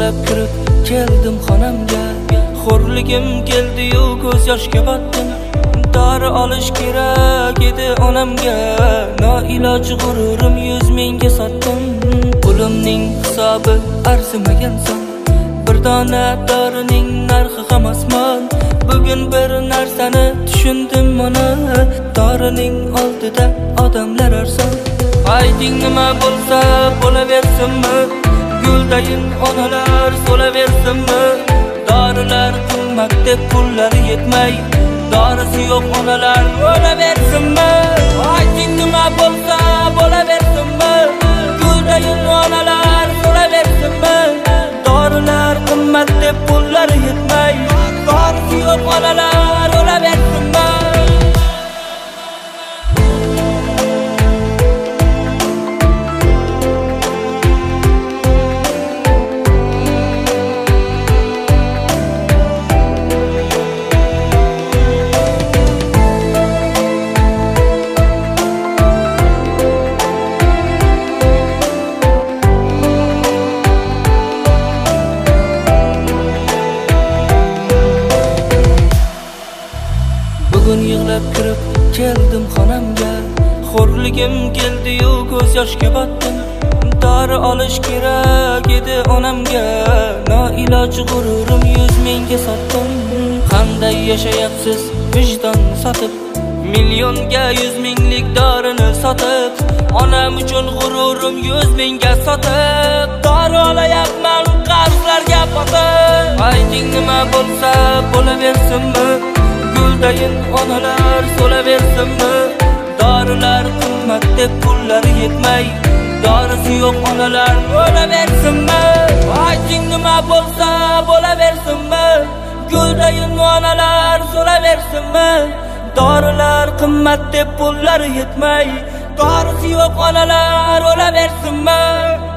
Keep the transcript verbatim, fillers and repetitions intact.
yig'lab kirib keldim xonamga. Xo'rligim keldi-yu ko'z yoshga botdim. Dori olish kerak edi onamga. Noiloj g'ururim yuz mingga sotdim. Pulimning hisobi arzimagan son, bir dona dorining narxi ham osmon. Bugun bir narsani tushundim mana, dorining oldida odamlar arzon. Ayting nima bo'lsa bo'laversinmi, guldayin onalar so'laversinmi? Dorilar qimmat deb pullari yetmay, dorisi yo'q onalar o'laversinmi? Ayting nima bo'lsa bo'laversinmi, guldayin onalar so'laversinmi? Dorilar qimmat deb pullari yetmay, dorisi yo'q onalar o'laversinmi? Bugun yig'lab kirib keldim xonamga. Xo'rligim keldi-yu ko'z yoshga botdim. Dori olish kerak edi onamga. Noiloj g'ururim yuz mingga sotdim. Qanday yashayapsiz vijdon sotib, millionga yuz minglik dorini sotib? Onam uchun g'ururim yuz mingga sotib, dori olayapman qarzlarga botib. Ayting nima bo'lsa bo'laversinmi, guldayin onalar so'laversinmi? Dorilar qimmat deb pullari yetmay, dorisi yo'q onalar o'laversinmi? Ayting nima bo'lsa bo'laversinmi, guldayin onalar so'laversinmi? Dorilar qimmat deb pullari yetmay, dorisi yo'q onalar o'laversinmi?